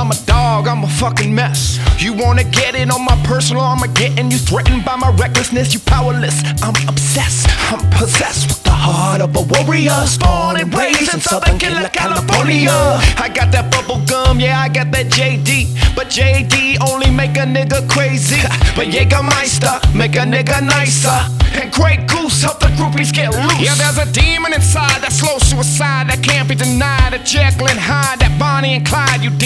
I'm a dog, I'm a fucking mess. You wanna get it on my personal, I'm getting you threatened by my recklessness. You powerless, I'm obsessed, I'm possessed with the heart of a warrior, born and raised in Southern California. I got that bubble gum, yeah, I got that JD, but JD only make a nigga crazy. But Jägermeister make a nigga nicer, and Grey Goose help the groupies get loose. Yeah, there's a demon inside, that slow suicide that can't be denied. That Jekyll and Hyde, that Bonnie and Clyde. You